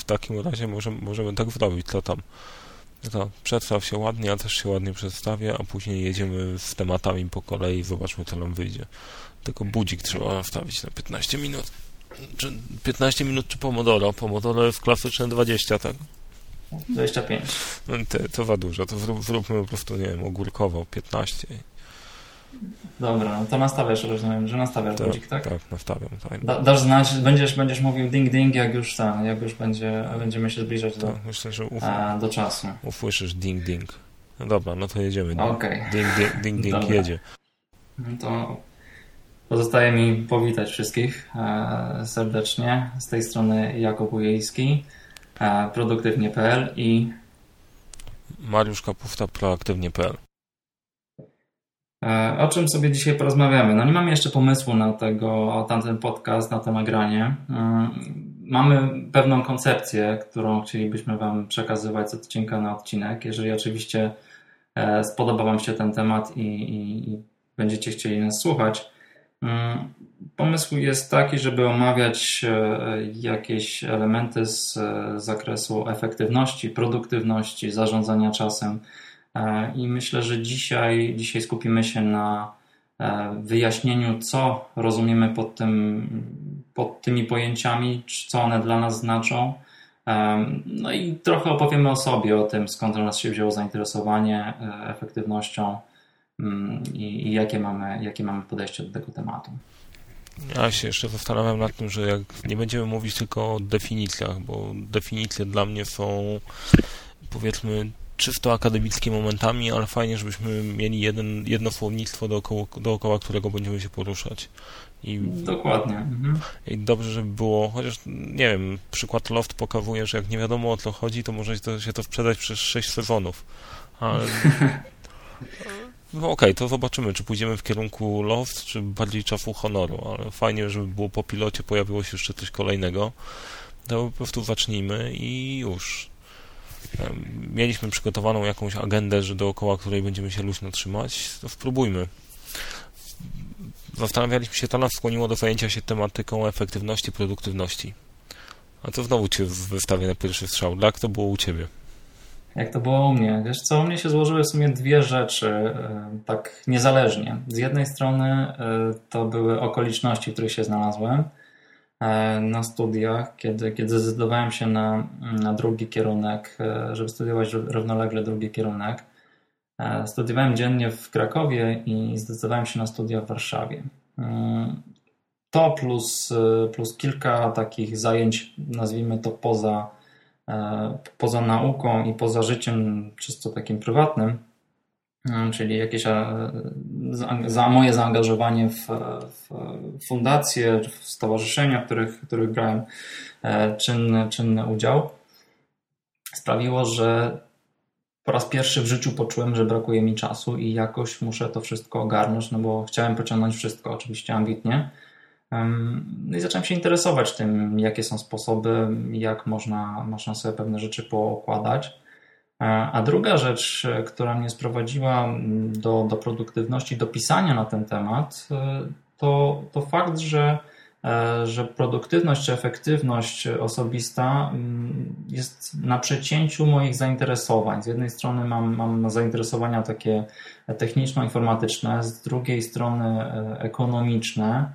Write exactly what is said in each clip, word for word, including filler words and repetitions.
takim razie możemy, możemy tak zrobić, co tam. To przedstaw się ładnie, ja też się ładnie przedstawię, a później jedziemy z tematami po kolei i zobaczmy, co nam wyjdzie. Tylko budzik trzeba wstawić na piętnaście minut. Czy piętnaście minut czy Pomodoro? Pomodoro jest klasyczne dwadzieścia, tak? dwadzieścia pięć. No to, to za dużo, to zrób, zróbmy po prostu, nie wiem, ogórkowo, piętnaście. Dobra, no to nastawiasz, rozumiem, że nastawiasz tak, budzik, tak? Tak, nastawiam. Tak. Da, dasz znać, będziesz, będziesz mówił ding ding, jak już tam, jak już będzie, będziemy się zbliżać do, tak, myślę, że uf, a, do czasu. Usłyszysz ding ding. No dobra, no to jedziemy. Okej. Okay. Ding ding, ding, ding Dobra. jedzie. No to pozostaje mi powitać wszystkich e, serdecznie. Z tej strony Jakub Ujejski, e, produktywnie kropka p l i Mariusz Kapufta, proaktywnie kropka p l. O czym sobie dzisiaj porozmawiamy? No nie mamy jeszcze pomysłu na tego, na ten podcast, na to nagranie. Mamy pewną koncepcję, którą chcielibyśmy Wam przekazywać z odcinka na odcinek. Jeżeli oczywiście spodoba Wam się ten temat i, i, i będziecie chcieli nas słuchać. Pomysł jest taki, żeby omawiać jakieś elementy z zakresu efektywności, produktywności, zarządzania czasem. I myślę, że dzisiaj, dzisiaj skupimy się na wyjaśnieniu, co rozumiemy pod, tym, pod tymi pojęciami, co one dla nas znaczą. No i trochę opowiemy o sobie, o tym, skąd u nas się wzięło zainteresowanie efektywnością i, i jakie mamy, jakie mamy podejście do tego tematu. Ja się jeszcze zastanawiam nad tym, że jak nie będziemy mówić tylko o definicjach, bo definicje dla mnie są, powiedzmy, czysto akademickimi momentami, ale fajnie, żebyśmy mieli jeden, jedno słownictwo dookoła, dookoła którego będziemy się poruszać. I, Dokładnie. Mhm. I dobrze, żeby było, chociaż nie wiem, przykład Loft pokazuje, że jak nie wiadomo o co chodzi, to może się to sprzedać przez sześć sezonów. Ale no okej, okay, to zobaczymy, czy pójdziemy w kierunku Loft, czy bardziej czasu honoru, ale fajnie, żeby było po pilocie, pojawiło się jeszcze coś kolejnego. To po prostu zacznijmy i już. Mieliśmy przygotowaną jakąś agendę, że dookoła której będziemy się luźno trzymać, to spróbujmy. Zastanawialiśmy się, to nas skłoniło do zajęcia się tematyką efektywności, produktywności. A to znowu Cię wystawię na pierwszy strzał. Jak to było u Ciebie? Jak to było u mnie? Wiesz co, u mnie się złożyły w sumie dwie rzeczy, tak niezależnie. Z jednej strony to były okoliczności, w których się znalazłem na studiach, kiedy, kiedy zdecydowałem się na, na drugi kierunek, żeby studiować równolegle drugi kierunek. Studiowałem dziennie w Krakowie i zdecydowałem się na studia w Warszawie. To plus, plus kilka takich zajęć, nazwijmy to poza, poza nauką i poza życiem czysto takim prywatnym, czyli jakieś za moje zaangażowanie w, w fundacje, w stowarzyszenia, w których, w których brałem czynny, czynny udział, sprawiło, że po raz pierwszy w życiu poczułem, że brakuje mi czasu i jakoś muszę to wszystko ogarnąć, no bo chciałem pociągnąć wszystko, oczywiście ambitnie. No i zacząłem się interesować tym, jakie są sposoby, jak można, można sobie pewne rzeczy poukładać. A druga rzecz, która mnie sprowadziła do, do produktywności, do pisania na ten temat, to, to fakt, że, że produktywność czy efektywność osobista jest na przecięciu moich zainteresowań. Z jednej strony mam, mam zainteresowania takie techniczno-informatyczne, z drugiej strony ekonomiczne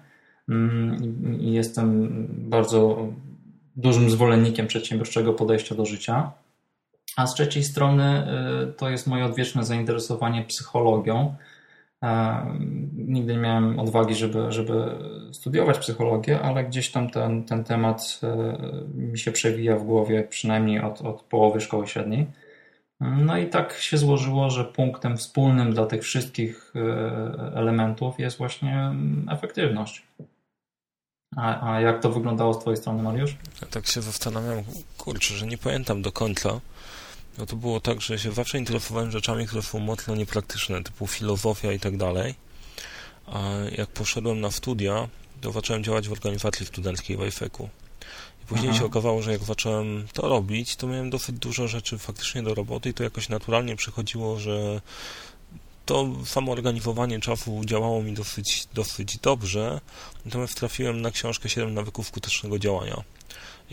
i jestem bardzo dużym zwolennikiem przedsiębiorczego podejścia do życia. A z trzeciej strony to jest moje odwieczne zainteresowanie psychologią. Nigdy nie miałem odwagi, żeby, żeby studiować psychologię, ale gdzieś tam ten, ten temat mi się przewija w głowie, przynajmniej od, od połowy szkoły średniej. No i tak się złożyło, że punktem wspólnym dla tych wszystkich elementów jest właśnie efektywność. A, a jak to wyglądało z Twojej strony, Mariusz? Ja tak się zastanawiam, kurczę, że nie pamiętam do końca. No to było tak, że się zawsze interesowałem rzeczami, które są mocno niepraktyczne, typu filozofia i tak dalej. A jak poszedłem na studia, to zacząłem działać w organizacji studenckiej w ajfeku. I później Aha. się okazało, że jak zacząłem to robić, to miałem dosyć dużo rzeczy faktycznie do roboty i to jakoś naturalnie przychodziło, że to samo organizowanie czasu działało mi dosyć, dosyć dobrze, natomiast trafiłem na książkę siedem nawyków skutecznego działania.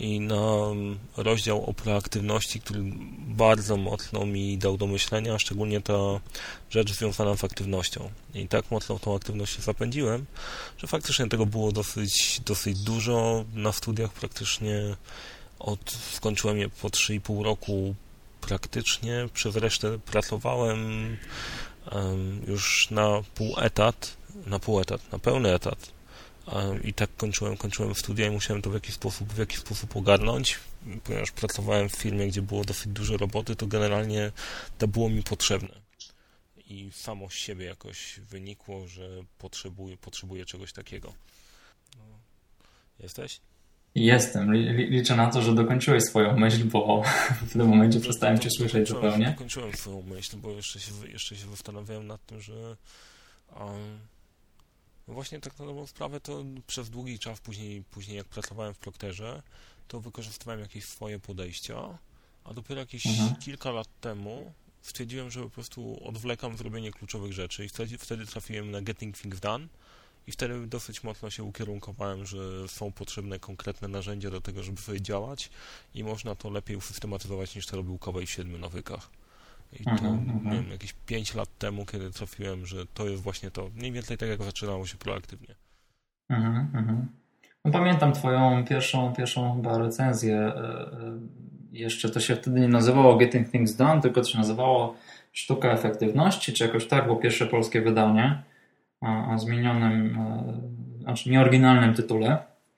i na rozdział o proaktywności, który bardzo mocno mi dał do myślenia, szczególnie ta rzecz związana z aktywnością. I tak mocno tą aktywność się zapędziłem, że faktycznie tego było dosyć, dosyć dużo. Na studiach praktycznie od, skończyłem je po trzy i pół roku praktycznie, przez resztę pracowałem um, już na pół etat, na pół etat, na pełny etat. I tak kończyłem, kończyłem studia i musiałem to w jakiś sposób, w jakiś sposób ogarnąć, ponieważ pracowałem w firmie, gdzie było dosyć dużo roboty, to generalnie to było mi potrzebne. I samo z siebie jakoś wynikło, że potrzebuję, potrzebuję czegoś takiego. No. Jesteś? Jestem. Liczę na to, że dokończyłeś swoją myśl, bo w tym momencie no, przestałem cię słyszeć zupełnie. Dokończyłem swoją myśl, bo jeszcze się, jeszcze się zastanawiałem nad tym, że um, no właśnie tak na dobrą sprawę to przez długi czas później, później jak pracowałem w Procterze, to wykorzystywałem jakieś swoje podejścia, a dopiero jakieś mhm. kilka lat temu stwierdziłem, że po prostu odwlekam zrobienie kluczowych rzeczy i wtedy, wtedy trafiłem na Getting Things Done i wtedy dosyć mocno się ukierunkowałem, że są potrzebne konkretne narzędzia do tego, żeby sobie działać i można to lepiej usystematyzować niż to robił Covey w siedmiu nawykach. I to, uh-huh, nie wiem, jakieś pięć lat temu, kiedy trafiłem, że to jest właśnie to, mniej więcej tak jak zaczynało się proaktywnie. Uh-huh, uh-huh. No, pamiętam twoją pierwszą, pierwszą chyba recenzję. Jeszcze to się wtedy nie nazywało Getting Things Done, tylko to się nazywało Sztuka Efektywności, czy jakoś tak, było pierwsze polskie wydanie o zmienionym, znaczy nieoryginalnym tytule.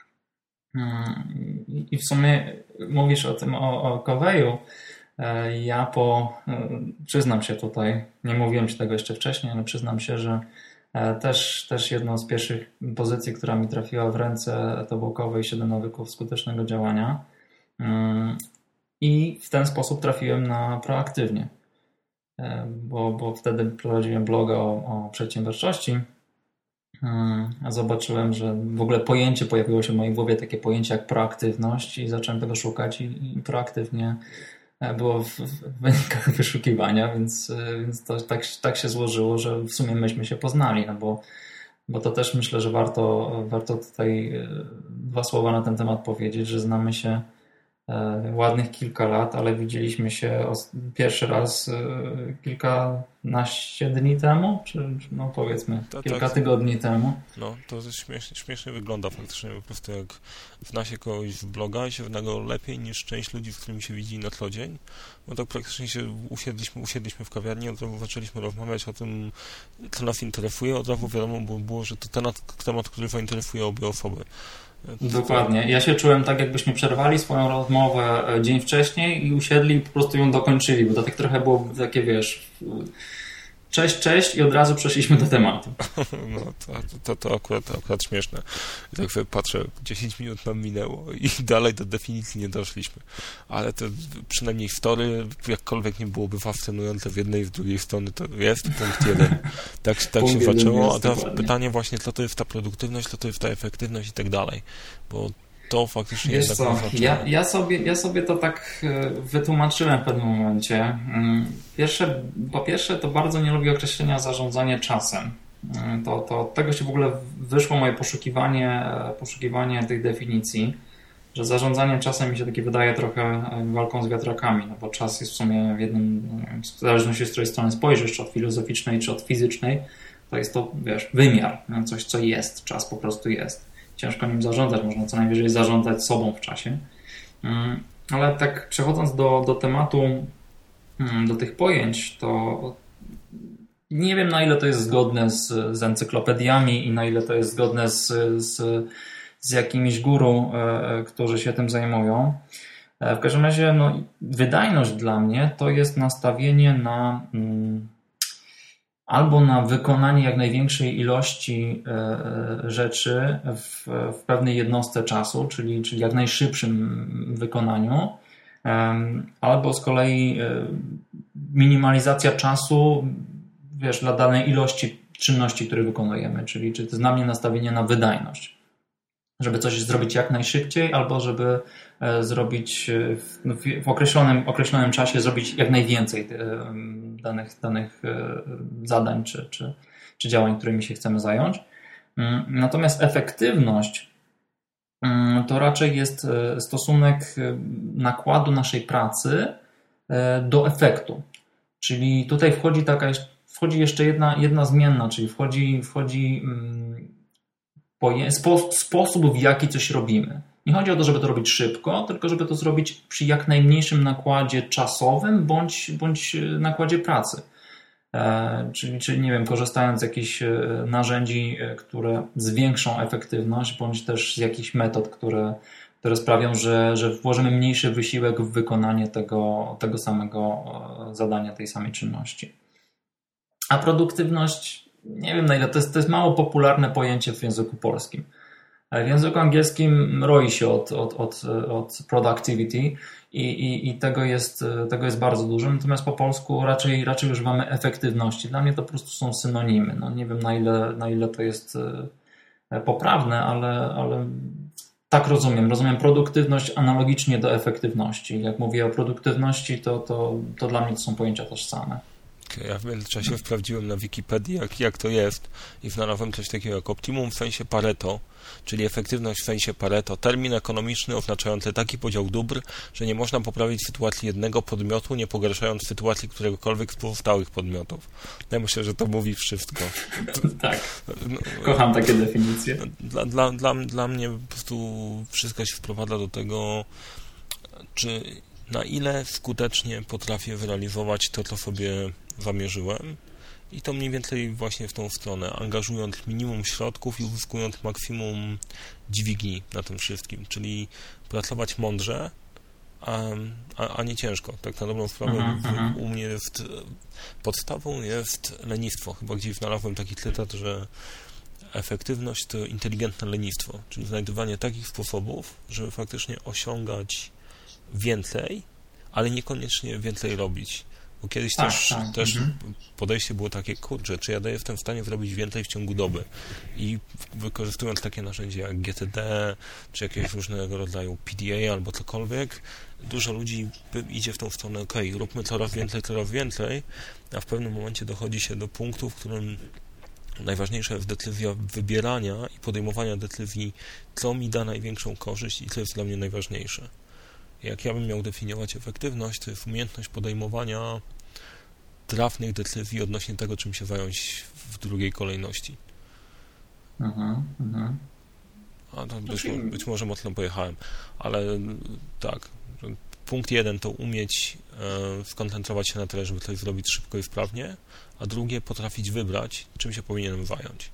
I w sumie mówisz o tym, o, o Coveyu. Ja po, przyznam się tutaj, nie mówiłem ci tego jeszcze wcześniej, ale przyznam się, że też, też jedną z pierwszych pozycji, która mi trafiła w ręce, to był Covey siedem nawyków skutecznego działania. I w ten sposób trafiłem na proaktywnie, bo, bo wtedy prowadziłem bloga o, o przedsiębiorczości. Zobaczyłem, że w ogóle pojęcie pojawiło się w mojej głowie, takie pojęcie jak proaktywność i zacząłem tego szukać i, i proaktywnie było w, w wynikach wyszukiwania, więc, więc to tak, tak się złożyło, że w sumie myśmy się poznali, no bo, bo to też myślę, że warto, warto tutaj dwa słowa na ten temat powiedzieć, że znamy się ładnych kilka lat, ale widzieliśmy się pierwszy raz kilkanaście dni temu, czy no powiedzmy to, kilka tak, tygodni temu. No, to śmiesznie, śmiesznie wygląda faktycznie, po prostu jak zna się kogoś z bloga i się zna go lepiej niż część ludzi, z którymi się widzi na co dzień, bo tak praktycznie się usiedliśmy, usiedliśmy w kawiarni, od razu zaczęliśmy rozmawiać o tym, co nas interesuje, od razu wiadomo było, było że to temat, temat, który zainteresuje obie osoby. Dokładnie. Ja się czułem tak, jakbyśmy przerwali swoją rozmowę dzień wcześniej i usiedli i po prostu ją dokończyli, bo to tak trochę było takie, wiesz, cześć, cześć i od razu przeszliśmy do tematu. No to, to, to, akurat, to akurat śmieszne. I tak sobie patrzę, dziesięć minut nam minęło i dalej do definicji nie doszliśmy. Ale to przynajmniej story, jakkolwiek nie byłoby fascynujące w jednej i z drugiej strony, to jest punkt jeden. Tak, tak się zaczęło, a teraz dokładnie. Pytanie właśnie, co to jest ta produktywność, co to jest ta efektywność i tak dalej. Bo to faktycznie Wiesz jest co, tak ja, ja, sobie, ja sobie to tak wytłumaczyłem w pewnym momencie. Pierwsze, po pierwsze, to bardzo nie lubię określenia zarządzanie czasem. To, to od tego się w ogóle wyszło moje poszukiwanie, poszukiwanie tych definicji, że zarządzanie czasem mi się takie wydaje trochę walką z wiatrakami, no bo czas jest w sumie w jednym, w zależności z której strony spojrzysz, czy od filozoficznej, czy od fizycznej, to jest to, wiesz, wymiar, coś co jest, czas po prostu jest. Ciężko nim zarządzać, można co najwyżej zarządzać sobą w czasie. Ale tak przechodząc do, do tematu, do tych pojęć, to nie wiem, na ile to jest zgodne z, z encyklopediami i na ile to jest zgodne z, z, z jakimiś guru, którzy się tym zajmują. W każdym razie no, wydajność dla mnie to jest nastawienie na albo na wykonanie jak największej ilości rzeczy w, w pewnej jednostce czasu, czyli, czyli jak najszybszym wykonaniu, albo z kolei minimalizacja czasu, wiesz, dla danej ilości czynności, które wykonujemy, czyli czy to jest dla mnie nastawienie na wydajność, żeby coś zrobić jak najszybciej, albo żeby zrobić w, w określonym, określonym czasie zrobić jak najwięcej danych, danych zadań czy, czy, czy działań, którymi się chcemy zająć. Natomiast efektywność to raczej jest stosunek nakładu naszej pracy do efektu. Czyli tutaj wchodzi taka, wchodzi jeszcze jedna, jedna zmienna, czyli wchodzi, wchodzi spo, sposób, w jaki coś robimy. Nie chodzi o to, żeby to robić szybko, tylko żeby to zrobić przy jak najmniejszym nakładzie czasowym bądź, bądź nakładzie pracy. E, czyli, czyli, nie wiem, korzystając z jakichś narzędzi, które zwiększą efektywność, bądź też z jakichś metod, które, które sprawią, że, że włożymy mniejszy wysiłek w wykonanie tego, tego samego zadania, tej samej czynności. A produktywność, nie wiem na ile, to jest, to jest mało popularne pojęcie w języku polskim. W języku angielskim roi się od, od, od, od productivity i, i, i tego, jest, tego jest bardzo dużo, natomiast po polsku raczej, raczej używamy efektywności. Dla mnie to po prostu są synonimy. No nie wiem na ile, na ile to jest poprawne, ale, ale tak rozumiem. Rozumiem produktywność analogicznie do efektywności. Jak mówię o produktywności, to, to, to dla mnie to są pojęcia tożsame. Ja w międzyczasie sprawdziłem na Wikipedii, jak, jak to jest i znalazłem coś takiego jak optimum w sensie Pareto, czyli efektywność w sensie Pareto, termin ekonomiczny oznaczający taki podział dóbr, że nie można poprawić sytuacji jednego podmiotu, nie pogarszając sytuacji któregokolwiek z pozostałych podmiotów. Ja myślę, że to mówi wszystko. Tak, kocham takie definicje. Dla, dla, dla, dla mnie po prostu wszystko się wprowadza do tego, czy na ile skutecznie potrafię zrealizować to, co sobie zamierzyłem i to mniej więcej właśnie w tą stronę, angażując minimum środków i uzyskując maksimum dźwigni na tym wszystkim, czyli pracować mądrze, a, a, a nie ciężko. Tak na dobrą sprawę uh-huh, w, u mnie jest podstawą jest lenistwo. Chyba gdzieś znalazłem taki cytat, że efektywność to inteligentne lenistwo, czyli znajdywanie takich sposobów, żeby faktycznie osiągać więcej, ale niekoniecznie więcej robić. Bo kiedyś tak, też, tak. też Mhm. podejście było takie, kurczę, czy ja jestem w stanie zrobić więcej w ciągu doby. I wykorzystując takie narzędzia jak G T D, czy jakieś różnego rodzaju P D A albo cokolwiek, dużo ludzi idzie w tą stronę, ok, róbmy coraz więcej, coraz więcej, a w pewnym momencie dochodzi się do punktu, w którym najważniejsza jest decyzja wybierania i podejmowania decyzji, co mi da największą korzyść i co jest dla mnie najważniejsze. Jak ja bym miał definiować efektywność, to jest umiejętność podejmowania trafnych decyzji odnośnie tego, czym się zająć w drugiej kolejności. Mhm, mhm. A to być, być może mocno pojechałem, ale tak. Punkt jeden to umieć e, skoncentrować się na tyle, żeby coś zrobić szybko i sprawnie, a drugie potrafić wybrać, czym się powinienem zająć.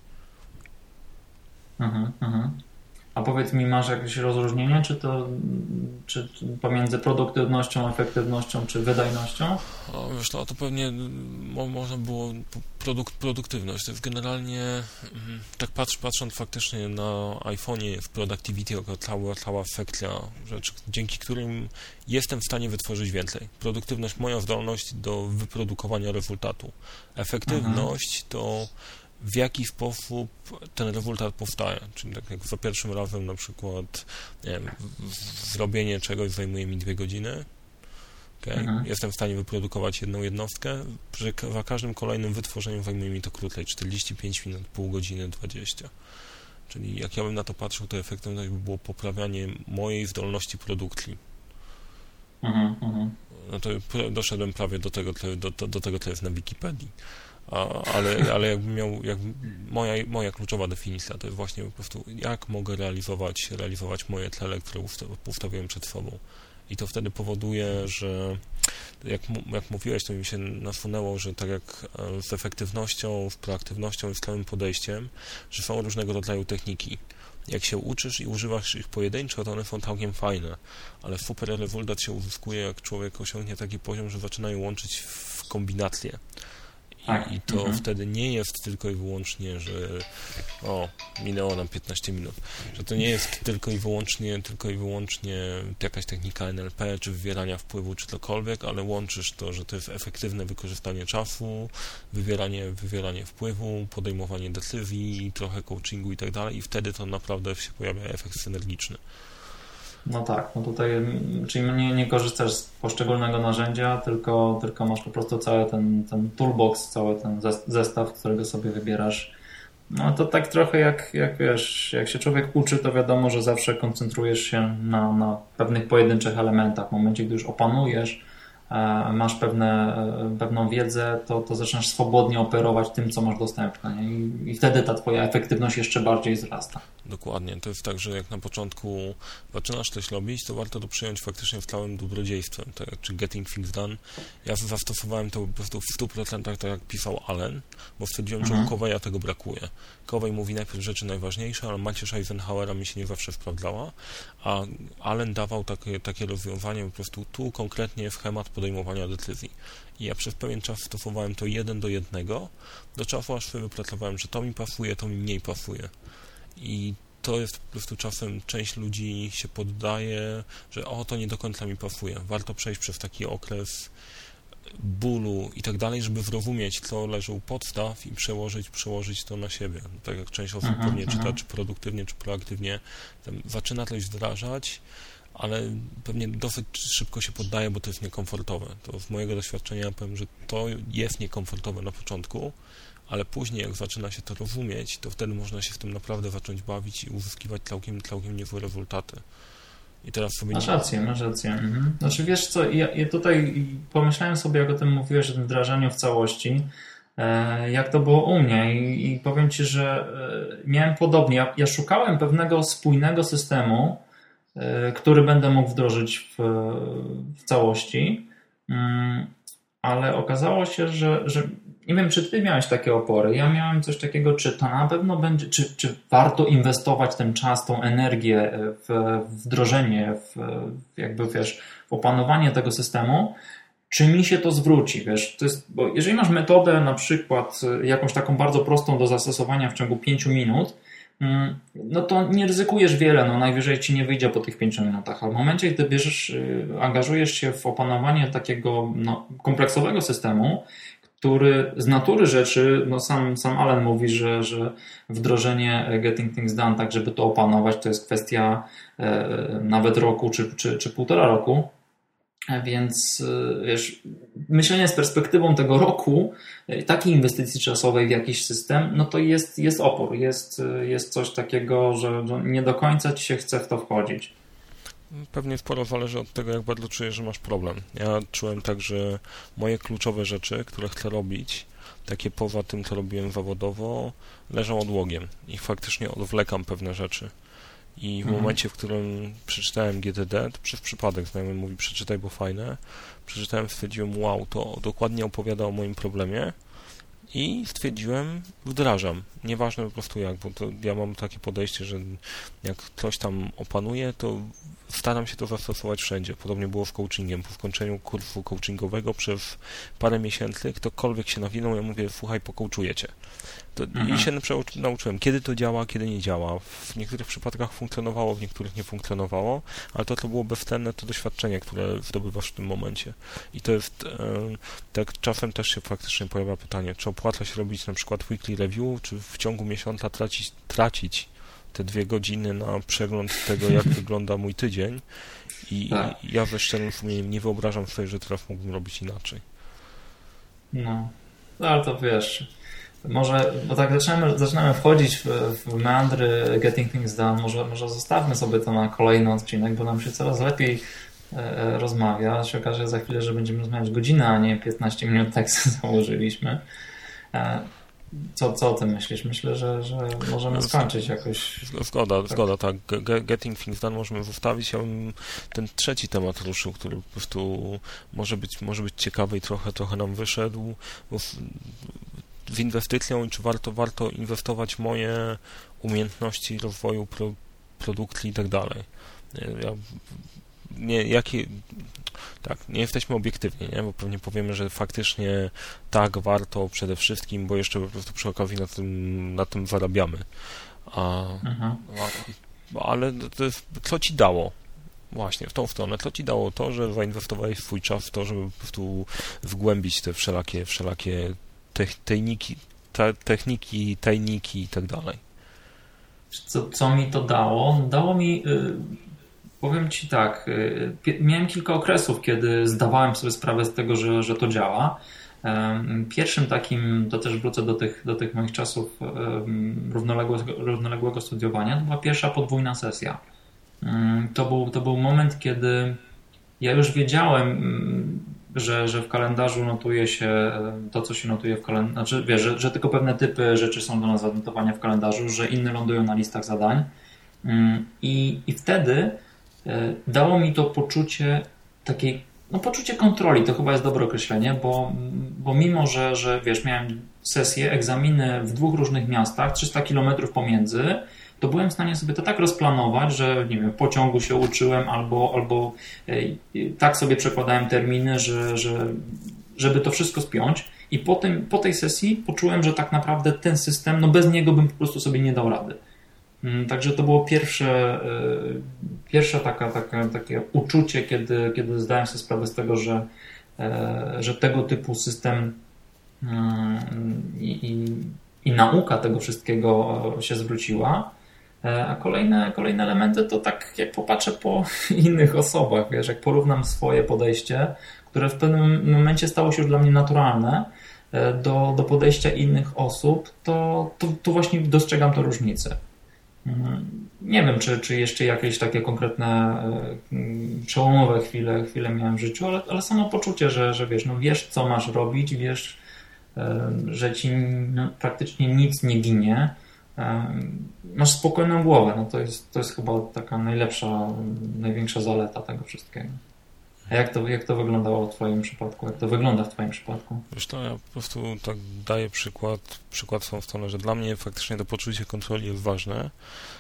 Mhm, mhm. A powiedz mi, masz jakieś rozróżnienie, czy to czy pomiędzy produktywnością, efektywnością, czy wydajnością? O, wiesz, to, to pewnie mo, można było produkt, produktywność. To jest generalnie, tak patrz, patrząc faktycznie na iPhone'ie jest productivity jako cała, cała sekcja rzeczy, dzięki którym jestem w stanie wytworzyć więcej. Produktywność, moja zdolność do wyprodukowania rezultatu. Efektywność mhm. to w jaki sposób ten rezultat powstaje. Czyli tak jak za pierwszym razem na przykład nie wiem, zrobienie czegoś zajmuje mi dwie godziny. Okay? Mhm. Jestem w stanie wyprodukować jedną jednostkę. Przy, za każdym kolejnym wytworzeniu zajmuje mi to krócej, czterdzieści pięć minut, pół godziny, dwadzieścia. Czyli jak ja bym na to patrzył, to efektywność by było poprawianie mojej zdolności produkcji. Mhm, mhm. No to doszedłem prawie do tego, do, do, do tego, co jest na Wikipedii. A, ale, ale jakbym miał, jak moja, moja kluczowa definicja to jest właśnie po prostu, jak mogę realizować, realizować moje cele, które ustawiłem przed sobą. I to wtedy powoduje, że jak, jak mówiłeś, to mi się nasunęło, że tak jak z efektywnością, z proaktywnością i z całym podejściem, że są różnego rodzaju techniki. Jak się uczysz i używasz ich pojedynczo, to one są całkiem fajne, ale super rezultat się uzyskuje, jak człowiek osiągnie taki poziom, że zaczyna je łączyć w kombinację. I, i to mhm. wtedy nie jest tylko i wyłącznie, że o, minęło nam piętnaście minut, że to nie jest tylko i wyłącznie, tylko i wyłącznie jakaś technika N L P, czy wywierania wpływu, czy cokolwiek, ale łączysz to, że to jest efektywne wykorzystanie czasu, wywieranie, wywieranie wpływu, podejmowanie decyzji, trochę coachingu i tak dalej i wtedy to naprawdę się pojawia efekt synergiczny. No tak, no tutaj, czyli nie, nie korzystasz z poszczególnego narzędzia, tylko, tylko masz po prostu cały ten, ten toolbox, cały ten zestaw, którego sobie wybierasz No to tak trochę jak, jak wiesz, jak się człowiek uczy, to wiadomo, że zawsze koncentrujesz się na, na pewnych pojedynczych elementach. W momencie, gdy już opanujesz, masz pewne, pewną wiedzę, to, to zaczynasz swobodnie operować tym, co masz dostępne. Nie? I, I wtedy ta twoja efektywność jeszcze bardziej wzrasta. Dokładnie. To jest tak, że jak na początku zaczynasz coś robić, to warto to przyjąć faktycznie w całym dobrodziejstwem, tak, czy getting things done. Ja zastosowałem to po prostu w stu procentach tak, jak pisał Allen, bo stwierdziłem, mhm. że u Coveya tego brakuje. Covey mówi najpierw rzeczy najważniejsze, ale macierz Eisenhowera mi się nie zawsze sprawdzała, a Allen dawał takie, takie rozwiązanie po prostu tu konkretnie schemat podejmowania decyzji. I ja przez pewien czas stosowałem to jeden do jednego, do czasu aż sobie wypracowałem, że to mi pasuje, to mi mniej pasuje. I to jest po prostu czasem część ludzi się poddaje, że o, to nie do końca mi pasuje. Warto przejść przez taki okres bólu i tak dalej, żeby zrozumieć, co leży u podstaw i przełożyć, przełożyć to na siebie. Tak jak część osób aha, pewnie aha. czyta, czy produktywnie, czy proaktywnie, zaczyna coś wdrażać, ale pewnie dosyć szybko się poddaje, bo to jest niekomfortowe. To z mojego doświadczenia powiem, że to jest niekomfortowe na początku, ale później jak zaczyna się to rozumieć, to wtedy można się w tym naprawdę zacząć bawić i uzyskiwać całkiem, całkiem niezłe rezultaty. I teraz sobie... Masz rację, masz rację. Mhm. Znaczy wiesz co, ja, ja tutaj pomyślałem sobie, jak o tym mówiłeś, o tym wdrażaniu w całości, e, jak to było u mnie i, i powiem Ci, że e, miałem podobnie. Ja, ja szukałem pewnego spójnego systemu, e, który będę mógł wdrożyć w, w całości, mm, ale okazało się, że, że nie wiem, czy Ty miałeś takie opory. Ja miałem coś takiego, czy to na pewno będzie, czy, czy warto inwestować ten czas, tą energię w wdrożenie, w, jakby wiesz, w opanowanie tego systemu, czy mi się to zwróci, wiesz, to jest, bo jeżeli masz metodę na przykład jakąś taką bardzo prostą do zastosowania w ciągu pięciu minut, no to nie ryzykujesz wiele, no najwyżej ci nie wyjdzie po tych pięciu minutach, a w momencie, gdy bierzesz, angażujesz się w opanowanie takiego no, kompleksowego systemu, który z natury rzeczy, no sam, sam Allen mówi, że, że wdrożenie Getting Things Done, tak żeby to opanować, to jest kwestia e, nawet roku czy, czy, czy półtora roku. Więc wiesz, myślenie z perspektywą tego roku, takiej inwestycji czasowej w jakiś system, no to jest, jest opór, jest, jest coś takiego, że nie do końca ci się chce w to wchodzić. Pewnie sporo zależy od tego, jak bardzo czujesz, że masz problem. Ja czułem tak, że moje kluczowe rzeczy, które chcę robić, takie poza tym, co robiłem zawodowo, leżą odłogiem i faktycznie odwlekam pewne rzeczy. I w mhm. momencie, w którym przeczytałem G T D, to przez przypadek znajomy mówi, przeczytaj, bo fajne, przeczytałem, stwierdziłem, wow, to dokładnie opowiada o moim problemie i stwierdziłem, wdrażam. Nieważne po prostu jak, bo to ja mam takie podejście, że jak coś tam opanuję, to staram się to zastosować wszędzie. Podobnie było z coachingiem. Po skończeniu kursu coachingowego przez parę miesięcy ktokolwiek się nawinął, ja mówię, słuchaj, pokołczuję cię. To mhm. I się nauczyłem, kiedy to działa, kiedy nie działa. W niektórych przypadkach funkcjonowało, w niektórych nie funkcjonowało, ale to, co było bezcenne, to doświadczenie, które zdobywasz w tym momencie. I to jest, e, tak czasem też się faktycznie pojawia pytanie, czy opłaca się robić na przykład weekly review, czy w ciągu miesiąca tracić, tracić te dwie godziny na przegląd tego, jak wygląda mój tydzień i tak. ja ze szczerym sumieniem nie wyobrażam sobie, że teraz mógłbym robić inaczej. No, ale to wiesz, może, bo tak zaczynamy, zaczynamy wchodzić w, w meandry Getting Things Done, może, może zostawmy sobie to na kolejny odcinek, bo nam się coraz lepiej e, rozmawia. Się okaże za chwilę, że będziemy rozmawiać godzinę, a nie piętnaście minut, tak sobie założyliśmy. E, Co, co o tym myślisz? Myślę, że, że możemy skończyć jakoś. Zgoda, tak. zgoda, tak. Getting Things Done możemy zostawić. Ja bym ten trzeci temat ruszył, który po prostu może być, może być ciekawy i trochę, trochę nam wyszedł. Bo w, w inwestycją i czy warto, warto inwestować w moje umiejętności rozwoju pro, produkcji i tak dalej. Ja, nie, jakie... Tak, nie jesteśmy obiektywni, nie? Bo pewnie powiemy, że faktycznie tak, warto przede wszystkim, bo jeszcze po prostu przy okazji na tym, na tym zarabiamy. A, a, ale to jest, co ci dało? Właśnie, w tą stronę. Co ci dało to, że zainwestowałeś swój czas w to, żeby po prostu wgłębić te wszelakie, wszelakie techniki, te, techniki, tajniki i tak dalej? Co, co mi to dało? Dało mi... Y- Powiem Ci tak, miałem kilka okresów, kiedy zdawałem sobie sprawę z tego, że, że to działa. Pierwszym takim, to też wrócę do tych, do tych moich czasów równoległego, równoległego studiowania, to była pierwsza podwójna sesja. To był, to był moment, kiedy ja już wiedziałem, że, że w kalendarzu notuje się to, co się notuje w kalendarzu, znaczy wiesz, że, że tylko pewne typy rzeczy są do nas zanotowania w kalendarzu, że inne lądują na listach zadań. I, i wtedy dało mi to poczucie takiej, no poczucie kontroli, to chyba jest dobre określenie, bo, bo mimo, że, że wiesz, miałem sesje, egzaminy w dwóch różnych miastach, trzysta kilometrów pomiędzy, to byłem w stanie sobie to tak rozplanować, że nie wiem, w pociągu się uczyłem albo, albo tak sobie przekładałem terminy, że, że, żeby to wszystko spiąć. I po, tym, po tej sesji poczułem, że tak naprawdę ten system, no bez niego bym po prostu sobie nie dał rady. Także to było pierwsze, pierwsze taka, taka, takie uczucie, kiedy, kiedy zdałem sobie sprawę z tego, że, że tego typu system i, i, i nauka tego wszystkiego się zwróciła. A kolejne, kolejne elementy to tak jak popatrzę po innych osobach, wiesz, jak porównam swoje podejście, które w pewnym momencie stało się już dla mnie naturalne, do, do podejścia innych osób, to, to, to właśnie dostrzegam tę różnicę. Nie wiem, czy, czy jeszcze jakieś takie konkretne przełomowe chwile, chwile miałem w życiu, ale, ale samo poczucie, że, że wiesz, no wiesz, co masz robić, wiesz, że ci no, praktycznie nic nie ginie, masz spokojną głowę, no to jest, to jest chyba taka najlepsza, największa zaleta tego wszystkiego. A jak to, jak to wyglądało w Twoim przypadku? Jak to wygląda w Twoim przypadku? Wiesz to ja po prostu tak daję przykład, przykład w tą stronę, że dla mnie faktycznie to poczucie kontroli jest ważne.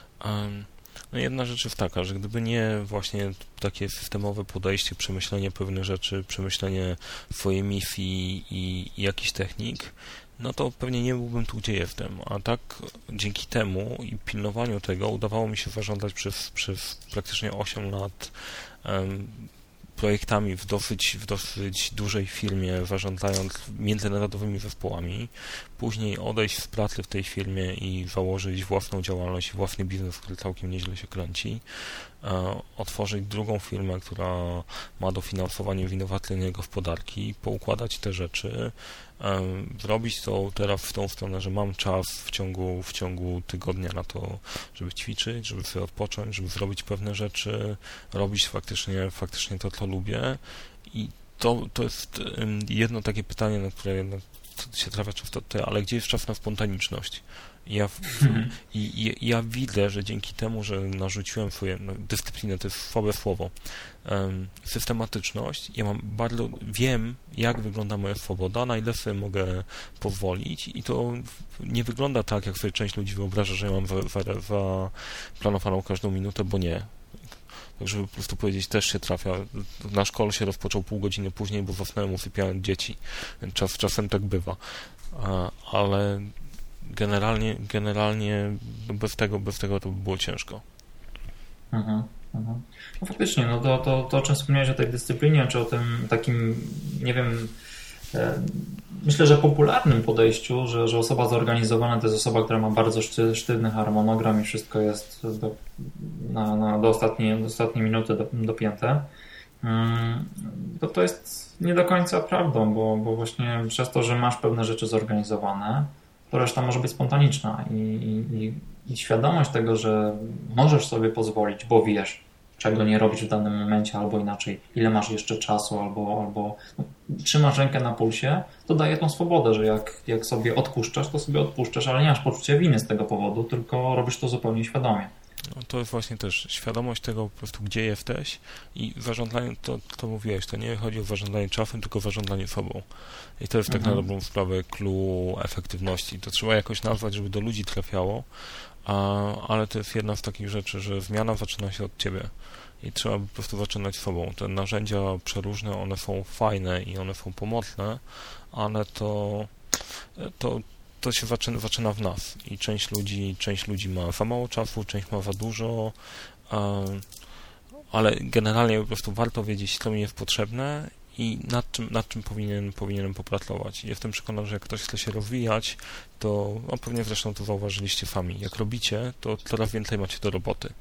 No jedna rzecz jest taka, że gdyby nie właśnie takie systemowe podejście, przemyślenie pewnych rzeczy, przemyślenie swojej misji i, i jakichś technik, no to pewnie nie byłbym tu, gdzie jestem. A tak dzięki temu i pilnowaniu tego udawało mi się zarządzać przez, przez praktycznie osiem lat um, projektami w dosyć, w dosyć dużej firmie, zarządzając międzynarodowymi zespołami, później odejść z pracy w tej firmie i założyć własną działalność, własny biznes, który całkiem nieźle się kręci, otworzyć drugą firmę, która ma dofinansowanie w innowacyjnej gospodarki, poukładać te rzeczy, zrobić to teraz w tą stronę, że mam czas w ciągu, w ciągu tygodnia na to, żeby ćwiczyć, żeby sobie odpocząć, żeby zrobić pewne rzeczy, robić faktycznie, faktycznie to, co lubię. I to, to jest jedno takie pytanie, na które jednak się trafia często, ale gdzie jest czas na spontaniczność? Ja, w, hmm. i, i, ja widzę, że dzięki temu, że narzuciłem swoje no, dyscyplinę, to jest słabe słowo, um, systematyczność, ja mam bardzo, wiem, jak wygląda moja swoboda, na ile sobie mogę pozwolić i to nie wygląda tak, jak sobie część ludzi wyobraża, że ja mam zaplanowaną każdą minutę, bo nie. Tak, żeby po prostu powiedzieć, też się trafia. Na szkole się rozpoczął pół godziny później, bo zasnąłem, usypiałem dzieci. Czas, czasem tak bywa. A, ale generalnie, generalnie bez tego, bez tego to by było ciężko. Aha, aha. No faktycznie, no to, to, to o czym wspomniałeś o tej dyscyplinie, czy o tym takim, nie wiem, e, myślę, że popularnym podejściu, że, że osoba zorganizowana to jest osoba, która ma bardzo szty, sztywny harmonogram i wszystko jest do, na, na, do, ostatniej, do ostatniej minuty do, dopięte, to to jest nie do końca prawdą, bo, bo właśnie przez to, że masz pewne rzeczy zorganizowane, to reszta może być spontaniczna i, i, i świadomość tego, że możesz sobie pozwolić, bo wiesz, czego nie robisz w danym momencie, albo inaczej, ile masz jeszcze czasu, albo, albo no, trzymasz rękę na pulsie, to daje tą swobodę, że jak, jak sobie odpuszczasz, to sobie odpuszczasz, ale nie masz poczucia winy z tego powodu, tylko robisz to zupełnie świadomie. No, to jest właśnie też świadomość tego po prostu, gdzie jesteś i zarządzanie, to, to mówiłeś, to nie chodzi o zarządzanie czasem, tylko zarządzanie sobą. I to jest mhm. tak na dobrą sprawę clue efektywności. To trzeba jakoś nazwać, żeby do ludzi trafiało, a, ale to jest jedna z takich rzeczy, że zmiana zaczyna się od ciebie i trzeba po prostu zaczynać sobą. Te narzędzia przeróżne, one są fajne i one są pomocne, ale to to to się zaczyna, zaczyna w nas i część ludzi, część ludzi ma za mało czasu, część ma za dużo, ale generalnie po prostu warto wiedzieć, co mi jest potrzebne i nad czym, nad czym powinien, powinienem popracować. Jestem przekonany, że jak ktoś chce się rozwijać, to no pewnie zresztą to zauważyliście sami. Jak robicie, to coraz więcej macie do roboty.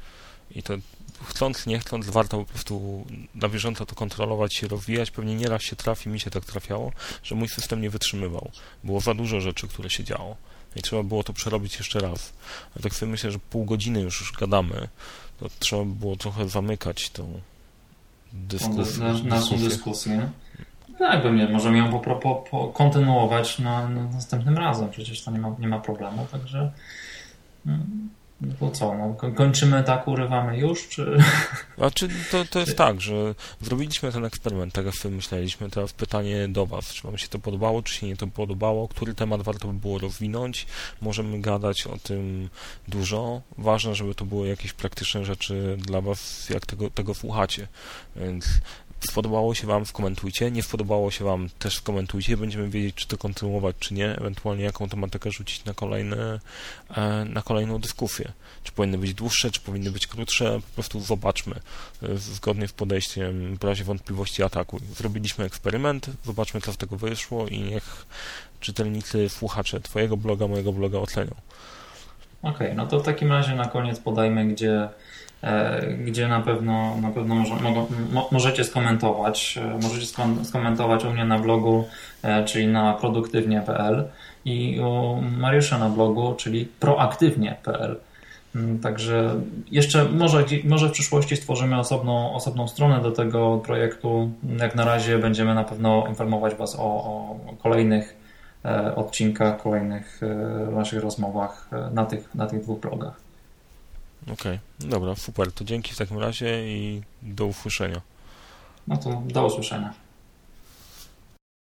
I to chcąc, nie chcąc, warto po prostu na bieżąco to kontrolować, się rozwijać. Pewnie nieraz się trafi, mi się tak trafiało, że mój system nie wytrzymywał. Było za dużo rzeczy, które się działo. I trzeba było to przerobić jeszcze raz. A tak sobie myślę, że pół godziny już, już gadamy, to trzeba było trochę zamykać tą dyskusję. Na, naszą dyskusję. Tak, pewnie możemy ją po, po, po kontynuować na, na następnym razem. Przecież to nie ma, nie ma problemu, także no to co, no, kończymy tak, urywamy już, czy... Znaczy, to, to jest tak, że zrobiliśmy ten eksperyment, tak jak sobie myśleliśmy, teraz pytanie do Was, czy Wam się to podobało, czy się nie to podobało, który temat warto by było rozwinąć, możemy gadać o tym dużo, ważne, żeby to były jakieś praktyczne rzeczy dla Was, jak tego, tego słuchacie, więc spodobało się Wam, skomentujcie, nie spodobało się Wam, też skomentujcie, będziemy wiedzieć, czy to kontynuować, czy nie, ewentualnie jaką tematykę rzucić na kolejne, na kolejną dyskusję. Czy powinny być dłuższe, czy powinny być krótsze, po prostu zobaczmy, zgodnie z podejściem w razie wątpliwości atakuj. Zrobiliśmy eksperyment, zobaczmy, co z tego wyszło i niech czytelnicy, słuchacze Twojego bloga, mojego bloga ocenią. Okej, okay, no to w takim razie na koniec podajmy, gdzie gdzie na pewno, na pewno może, mo, możecie skomentować. Możecie skomentować u mnie na blogu, czyli na produktywnie kropka p l i u Mariusza na blogu, czyli proaktywnie kropka p l. Także jeszcze może, może w przyszłości stworzymy osobną, osobną stronę do tego projektu. Jak na razie będziemy na pewno informować Was o, o kolejnych odcinkach, kolejnych naszych rozmowach na tych, na tych dwóch blogach. Okej, okay. Dobra, super, to dzięki w takim razie i do usłyszenia. No to do usłyszenia.